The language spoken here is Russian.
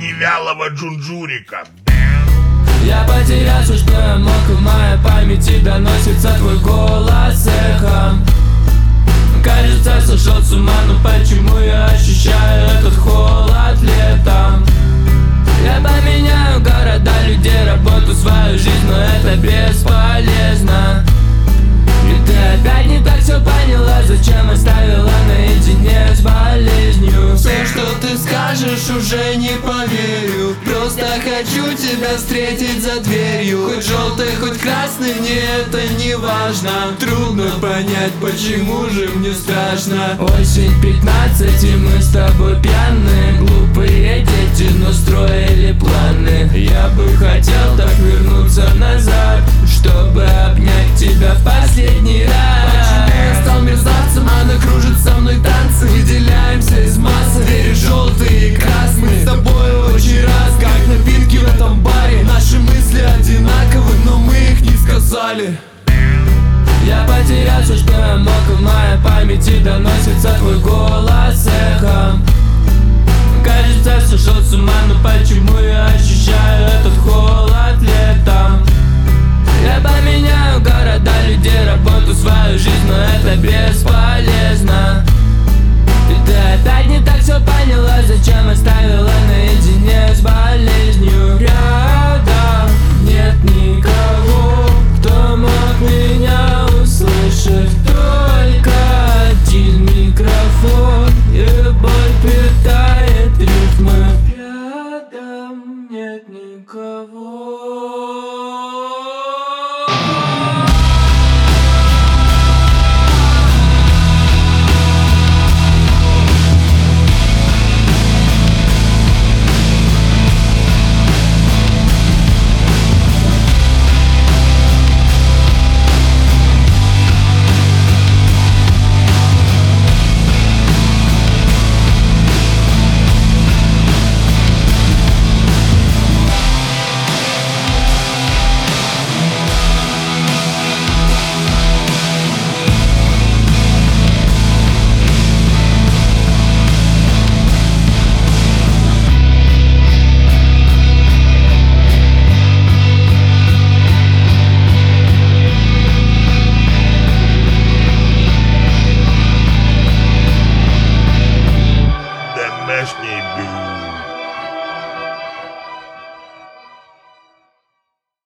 невялого джунджурика. Я потерял все, что я мог, и в моей памяти доносится твой голос эхом. Кажется, сошел с ума, но почему я ощущаю этот холод летом? Я поменяю города, людей, работу, свою жизнь, но это бесполезно. И ты опять не так все поняла, зачем оставила наедине с болезнью. Все, что ты скажешь, уже не поверю. Просто хочу тебя встретить за дверью. Хоть желтый, хоть красный, мне это не важно. Трудно понять, почему же мне страшно. Осень 15, и мы с тобой пьяные. Глупые дети, но строили планы. Я бы хотел так вернуться назад, чтобы обнять тебя в последний раз. Почему я стал мерзавцем, она кружит со мной танцы. Выделяемся из массы, двери желтые и красные. С тобой очень раз, как напитки в этом баре. Наши мысли одинаковы, но мы их не сказали. Я потерял все, что я мог, и в моей памяти доносится твой голос эхом. Кажется, сошел с ума, но почему я ощущаю этот холод летом? Я поменяю города, людей, работу, свою жизнь, но это бред.